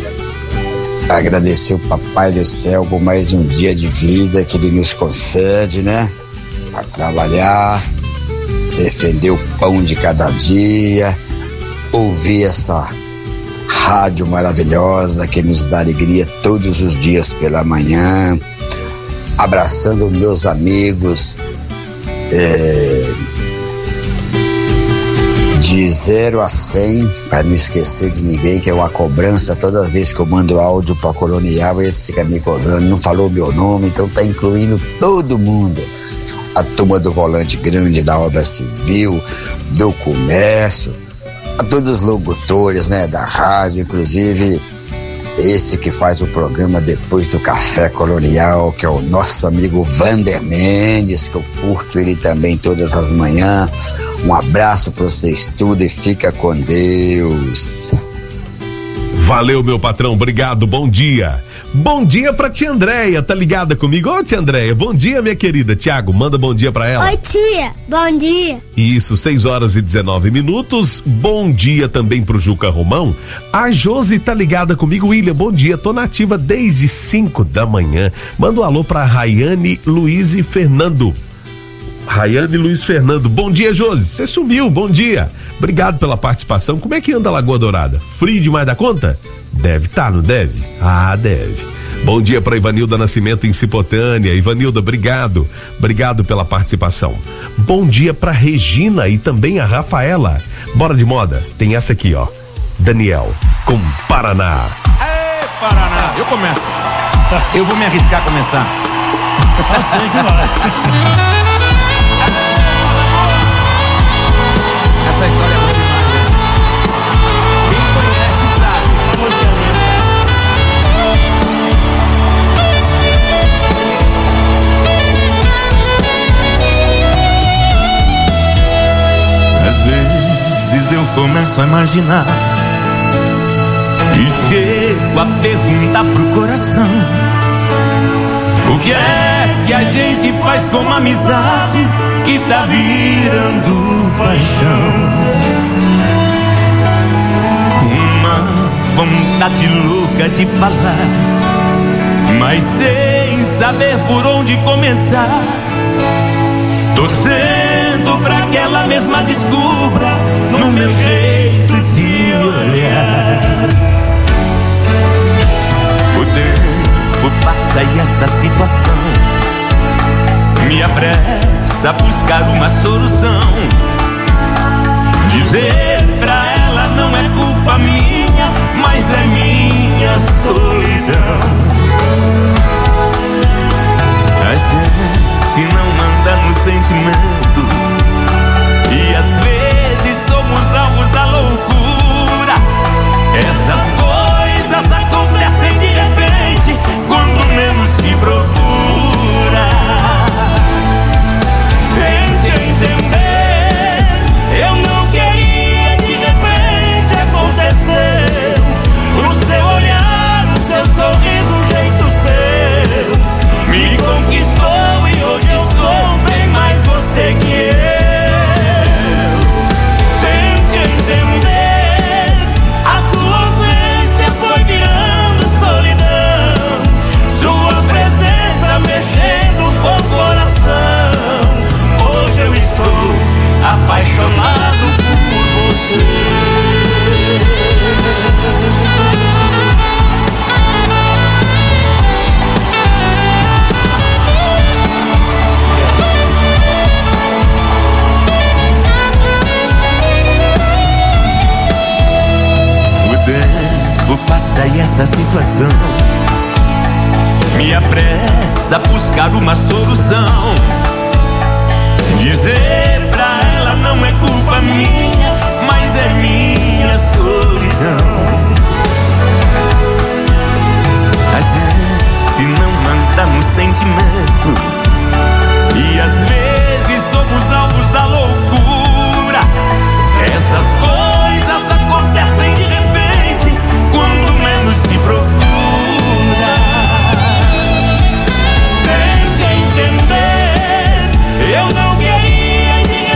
agradecer o Papai do Céu por mais um dia de vida que ele nos concede, né? Pra trabalhar, defender o pão de cada dia, ouvir essa rádio maravilhosa que nos dá alegria todos os dias pela manhã, abraçando meus amigos é, de zero a cem, para não esquecer de ninguém, que é uma cobrança toda vez que eu mando áudio para Colonial, esse fica me cobrando, não falou meu nome, então tá incluindo todo mundo. A turma do Volante Grande, da obra civil, do comércio, a todos os locutores, né, da rádio, inclusive esse que faz o programa depois do Café Colonial, que é o nosso amigo Vander Mendes, que eu curto ele também todas as manhãs. Um abraço para vocês tudo e fica com Deus. Valeu, meu patrão, obrigado, bom dia. Bom dia pra tia Andréia, tá ligada comigo? Ô tia Andréia, bom dia minha querida. Tiago, manda bom dia pra ela. Oi tia, bom dia. Isso, seis horas e dezenove minutos. Bom dia também pro Juca Romão. A Josi tá ligada comigo. William, bom dia, tô nativa desde cinco da manhã. Manda um alô pra Rayane, Luiz e Fernando. Rayane Luiz Fernando, bom dia Josi, você sumiu, bom dia, obrigado pela participação. Como é que anda a Lagoa Dourada? Frio demais da conta? Deve tá, não deve? Ah, deve. Bom dia para Ivanilda Nascimento em Cipotânia. Ivanilda, obrigado, obrigado pela participação. Bom dia para Regina e também a Rafaela. Bora de moda, tem essa aqui ó, Daniel com Paraná. Ei, Paraná, eu começo, eu vou me arriscar a começar. Eu sei que vai. Essa história é boa demais, né? Quem conhece sabe. Que música linda. Às vezes eu começo a imaginar e chego a perguntar pro coração: o que é que a gente faz com uma amizade que tá virando paixão? Uma vontade louca de falar, mas sem saber por onde começar, torcendo pra que ela mesma descubra no meu jeito de olhar. O tempo passa e essa situação me apressa a buscar uma solução. Dizer pra ela não é culpa minha, mas é minha solidão. A gente não anda no sentimento e às vezes somos alvos da loucura. Essas coisas acontecem de repente, quando menos se procura. Tente entender, eu não queria, de repente aconteceu. O seu olhar, o seu sorriso, o jeito seu me conquistou e hoje eu sou bem mais você que eu. Tente entender, a sua ausência foi virando solidão, sua presença mexendo com o coração. Hoje eu estou apaixonado por você. O tempo passa e essa situação me apressa a buscar uma solução. Dizer pra ela não é culpa minha, mas é minha solidão. A gente não anda no sentimento e às vezes somos alvos da loucura. Essas coisas acontecem de repente, quando menos se procura. Tente entender, eu não queria e de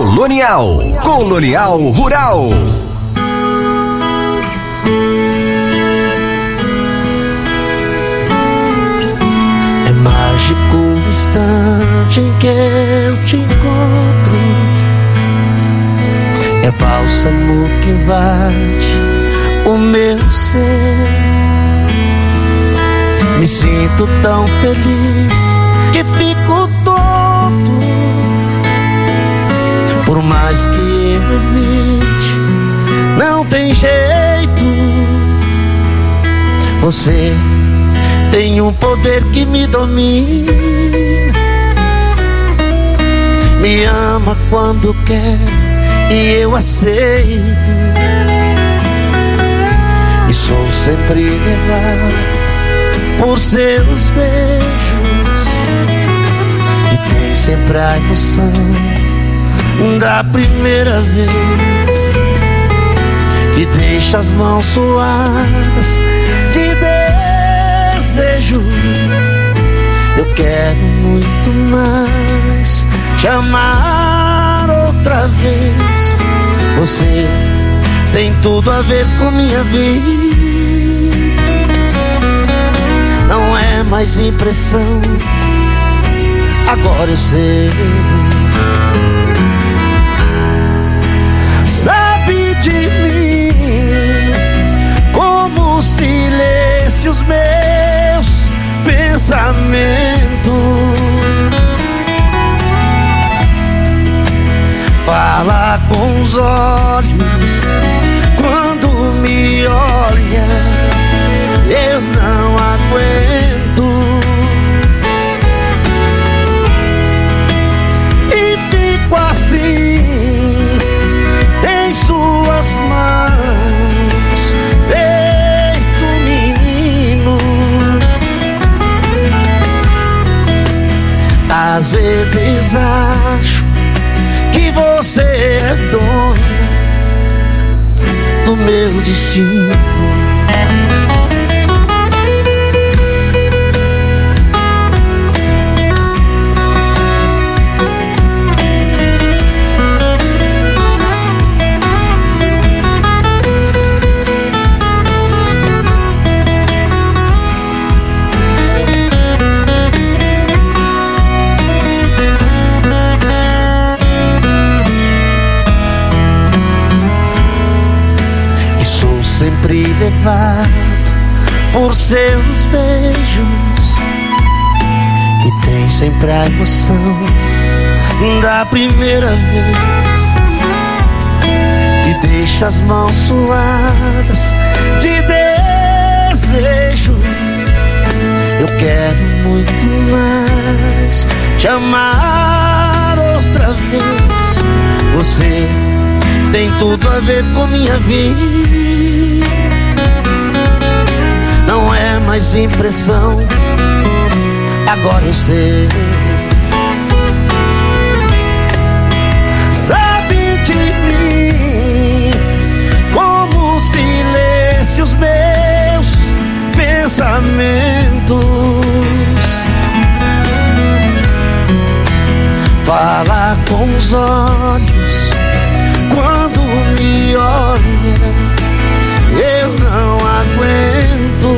Colonial. Colonial Rural. É mágico o instante em que eu te encontro. É bálsamo que invade o meu ser. Me sinto tão feliz que fico tonto. Por mais que eu evite, não tem jeito. Você tem um poder que me domina. Me ama quando quer e eu aceito. E sou sempre levado por seus beijos. E tem sempre a emoção da primeira vez. E deixa as mãos suadas de desejo. Eu quero muito mais te amar outra vez. Você tem tudo a ver com minha vida. Não é mais impressão, agora eu sei. Sabe de mim como se lesse os meus pensamentos. Fala com os olhos quando me olha. Eu não aguento. E fico assim em suas mãos, feito menino. Às vezes acho que você é dona do meu destino. Sempre levado por seus beijos. E tem sempre a emoção da primeira vez. E deixa as mãos suadas de desejo. Eu quero muito mais te amar outra vez. Você tem tudo a ver com minha vida. Não é mais impressão, agora eu sei. Sabe de mim como se lesse os meus pensamentos. Fala com os olhos quando me olha. Eu não aguento.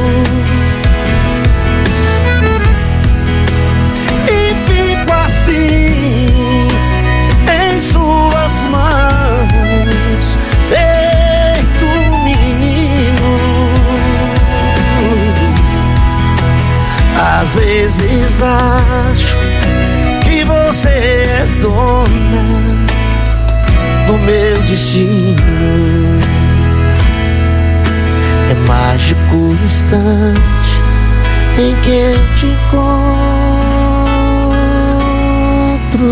E fico assim em suas mãos, feito menino. Às vezes acho que você é dona do meu destino. É mágico o instante em que eu te encontro.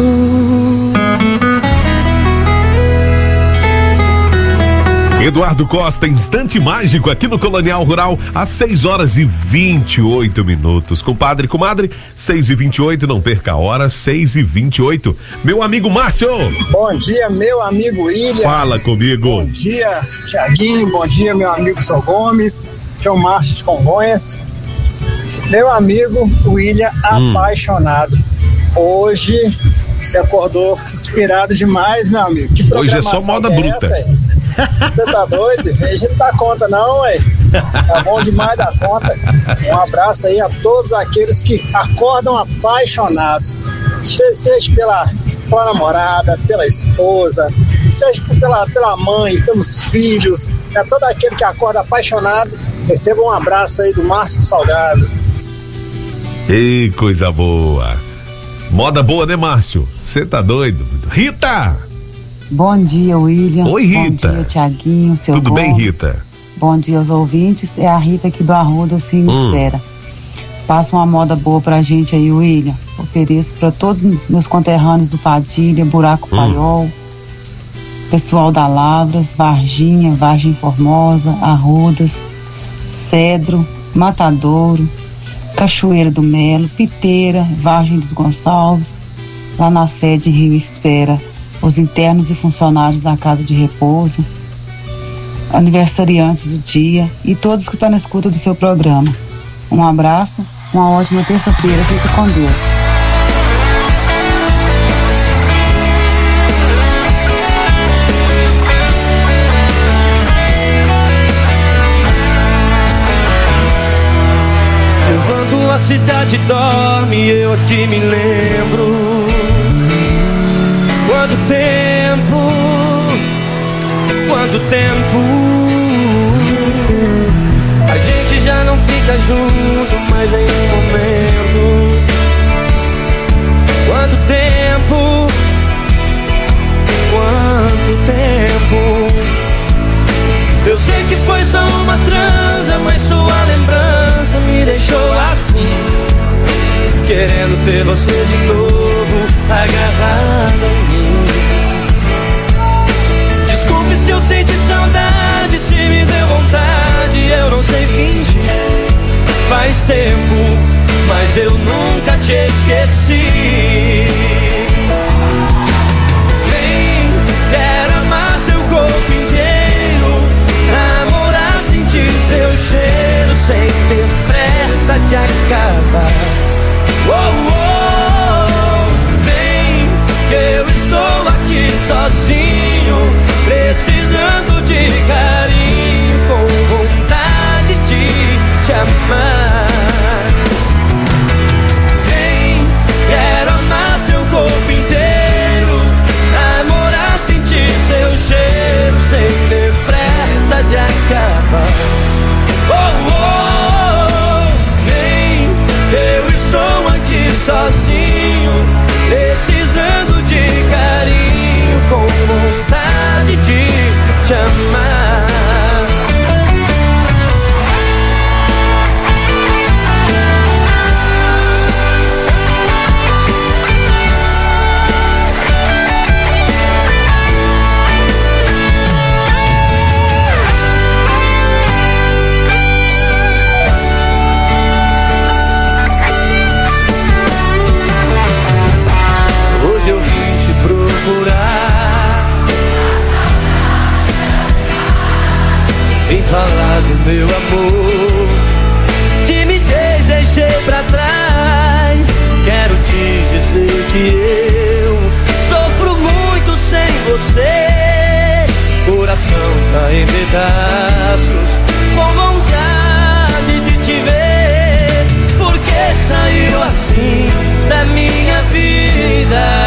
Eduardo Costa, instante mágico aqui no Colonial Rural, às seis horas e vinte e oito minutos. Compadre, comadre, seis e vinte e oito, não perca a hora, seis e vinte e oito. Meu amigo Márcio. Bom dia, meu amigo William. Fala comigo. Bom dia, Tiaguinho. Bom dia, meu amigo São Gomes. Que é o Márcio de Congonhas. Meu amigo William, hum. apaixonado. Hoje Você acordou inspirado demais, meu amigo. Que Hoje é só moda é bruta. Você tá doido? A gente não dá conta não, ué. Tá bom demais da conta. Um abraço aí a todos aqueles que acordam apaixonados. Seja pela, pela namorada, pela esposa, seja pela, pela mãe, pelos filhos. É todo aquele que acorda apaixonado. Receba um abraço aí do Márcio Salgado. Ei, coisa boa. Moda boa, né, Márcio? Você tá doido? Rita! Bom dia, William. Oi, Rita. Bom dia, Tiaguinho, seu Tudo Gomes. bem, Rita? Bom dia aos ouvintes. É a Rita aqui do Arrudas, Rio Hum. Espera. Passa uma moda boa pra gente aí, William. Ofereço pra todos os meus conterrâneos do Padilha, Buraco Hum. Paiol, pessoal da Lavras, Varginha, Vargem Formosa, Arrudas, Cedro, Matadouro, Cachoeira do Melo, Piteira, Vargem dos Gonçalves, lá na sede Rio Espera, os internos e funcionários da Casa de Repouso, aniversariantes do dia e todos que estão na escuta do seu programa. Um abraço, uma ótima terça-feira, fique com Deus. Enquanto a cidade dorme, eu aqui me lembro. Quanto tempo, quanto tempo. A gente já não fica junto mais em um momento. Quanto tempo, quanto tempo. Eu sei que foi só uma transa, mas sua lembrança me deixou assim, querendo ter você de novo agarrado em mim. Desculpe se eu senti saudade, se me deu vontade, eu não sei fingir. Faz tempo, mas eu nunca te esqueci. Vem, quero amar seu corpo inteiro, namorar, sentir seu cheiro sem ter pressa de acabar. Oh, oh, vem, eu estou aqui sozinho, precisando de carinho, com vontade de te amar. Vem, quero amar seu corpo inteiro, namorar, sentir seu cheiro sem ter pressa de acabar. Oh, oh, vem, eu estou aqui sozinho, precisando de carinho, com vontade de te amar. Hoje eu vim te procurar, vim falar do meu amor. Timidez deixei pra trás, quero te dizer que eu sofro muito sem você. Coração tá em pedaços, com vontade de te ver. Por que saiu assim da minha vida?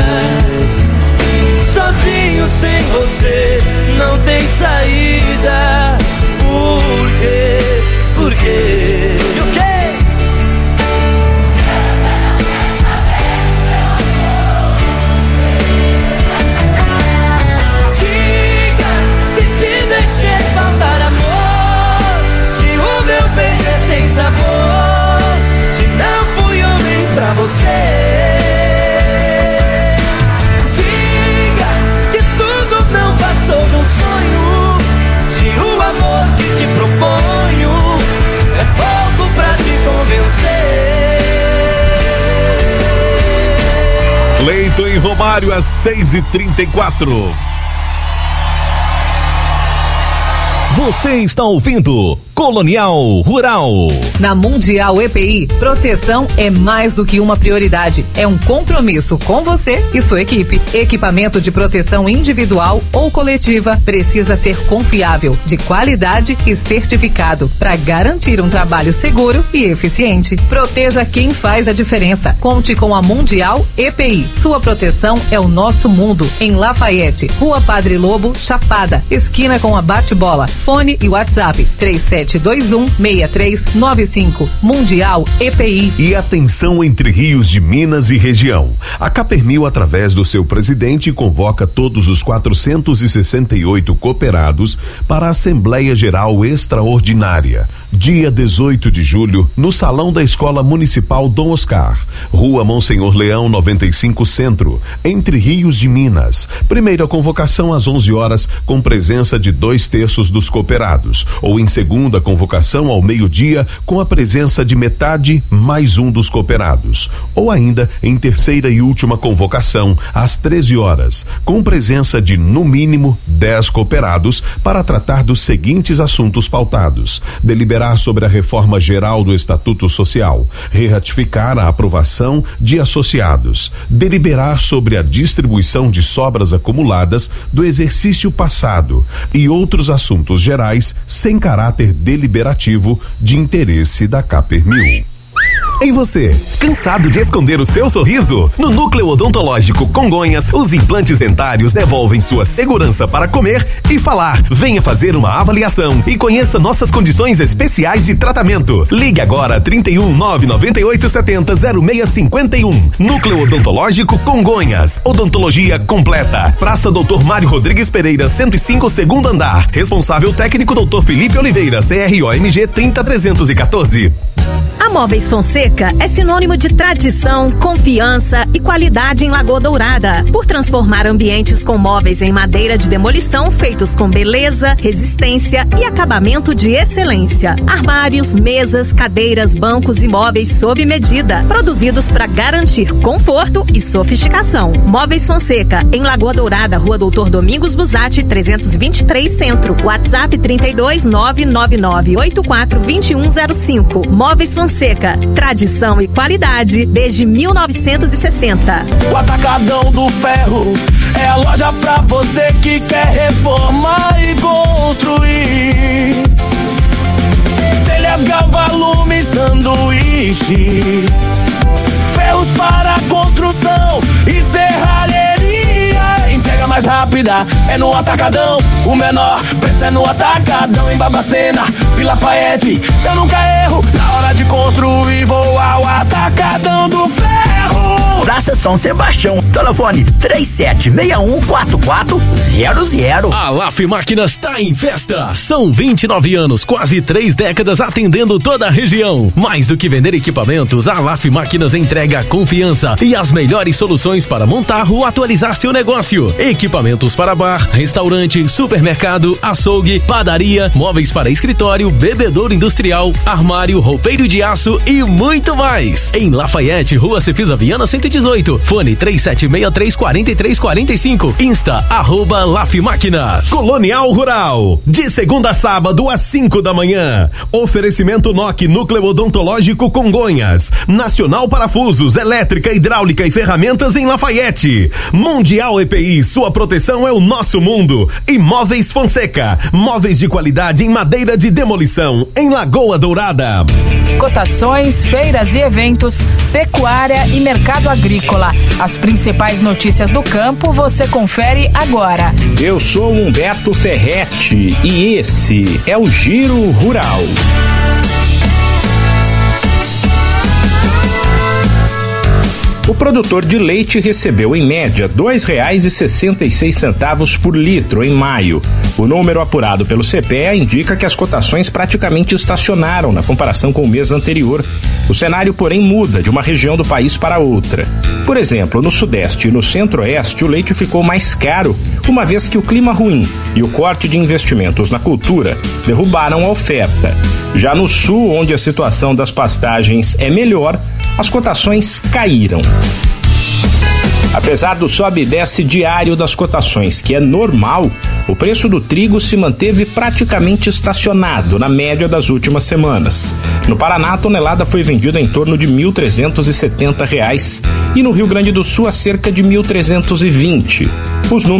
Sozinho sem você não tem saída. Por quê? Por quê? E o quê? Diga se te deixei faltar amor, se o meu beijo é sem sabor, se não fui homem pra você. Sou um sonho, se o amor que te proponho é pouco pra te convencer. Cleiton e Romário às seis e trinta e quatro. Você está ouvindo Colonial Rural. Na Mundial E P I, proteção é mais do que uma prioridade. É um compromisso com você e sua equipe. Equipamento de proteção individual ou coletiva precisa ser confiável, de qualidade e certificado para garantir um trabalho seguro e eficiente. Proteja quem faz a diferença. Conte com a Mundial E P I. Sua proteção é o nosso mundo. Em Lafayette, Rua Padre Lobo, Chapada, esquina com a Bate-Bola. Fone e WhatsApp três sete dois um, seis três nove cinco. Mundial E P I. E atenção Entre Rios de Minas e região. A Capermil, através do seu presidente, convoca todos os quatrocentos e sessenta e oito cooperados para a Assembleia Geral Extraordinária, dia dezoito de julho, no Salão da Escola Municipal Dom Oscar, Rua Monsenhor Leão noventa e cinco Centro, Entre Rios de Minas. Primeira convocação às onze horas, com presença de dois terços dos cooperados, ou em segunda convocação ao meio-dia, com a presença de metade mais um dos cooperados, ou ainda em terceira e última convocação às treze horas, com presença de no mínimo dez cooperados, para tratar dos seguintes assuntos pautados: deliberar sobre a reforma geral do Estatuto Social, reratificar a aprovação de associados, deliberar sobre a distribuição de sobras acumuladas do exercício passado e outros assuntos gerais sem caráter deliberativo de interesse da Capermil. E você, cansado de esconder o seu sorriso? No Núcleo Odontológico Congonhas, os implantes dentários devolvem sua segurança para comer e falar. Venha fazer uma avaliação e conheça nossas condições especiais de tratamento. Ligue agora trinta e um, nove nove oito sete zero, zero seis cinco um. Núcleo Odontológico Congonhas. Odontologia completa. Praça Doutor Mário Rodrigues Pereira, cento e cinco, segundo andar. Responsável técnico Doutor Felipe Oliveira, C R O M G trinta trezentos e quatorze. A Móveis Fonseca é sinônimo de tradição, confiança e qualidade em Lagoa Dourada, por transformar ambientes com móveis em madeira de demolição feitos com beleza, resistência e acabamento de excelência. Armários, mesas, cadeiras, bancos e móveis sob medida, produzidos para garantir conforto e sofisticação. Móveis Fonseca, em Lagoa Dourada, Rua Doutor Domingos Busatti, trezentos e vinte e três Centro. WhatsApp trinta e dois, nove nove nove oito quatro dois um zero cinco. Móveis Fonseca, tradição e qualidade desde mil novecentos e sessenta. O Atacadão do Ferro é a loja pra você que quer reformar e construir. Telhas, galvalume, sanduíche, ferros para construção e serralheria. Entrega mais rápida é no Atacadão. O menor preço é no Atacadão. Em Babacena, Vila Lafayette, eu nunca erro. Na hora de construir, vou ao Atacadão do Ferro. Praça São Sebastião. Telefone três sete seis um, quatro quatro zero zero. A Laf Máquinas tá em festa. São vinte e nove anos, quase três décadas atendendo toda a região. Mais do que vender equipamentos, a Laf Máquinas entrega confiança e as melhores soluções para montar ou atualizar seu negócio. Equipamentos para bar, restaurante, supermercado, açougue, padaria, móveis para escritório, bebedouro industrial, armário, roupeiro de aço e muito mais. Em Lafayette, Rua Cefisa Viana cento e dezoito. Fone três sete seis três, quatro três quatro cinco. Insta, arroba Laf Máquinas. Colonial Rural, de segunda a sábado às cinco da manhã. Oferecimento N O C, Núcleo Odontológico Congonhas. Nacional Parafusos, Elétrica, Hidráulica e Ferramentas em Lafayette. Mundial E P I, sua proteção é o nosso mundo. E Móveis Fonseca, móveis de qualidade em madeira de demolição, em Lagoa Dourada. Cotações, feiras e eventos, pecuária e mercado agrícola. As principais notícias do campo você confere agora. Eu sou Humberto Ferretti e esse é o Giro Rural. O produtor de leite recebeu, em média, dois reais e sessenta e seis centavos por litro em maio. O número apurado pelo C P E A indica que as cotações praticamente estacionaram na comparação com o mês anterior. O cenário, porém, muda de uma região do país para outra. Por exemplo, no Sudeste e no Centro-Oeste, o leite ficou mais caro, uma vez que o clima ruim e o corte de investimentos na cultura derrubaram a oferta. Já no Sul, onde a situação das pastagens é melhor, as cotações caíram. Apesar do sobe e desce diário das cotações, que é normal, o preço do trigo se manteve praticamente estacionado na média das últimas semanas. No Paraná, a tonelada foi vendida em torno de mil trezentos e setenta reais e no Rio Grande do Sul a cerca de mil trezentos e vinte. Os números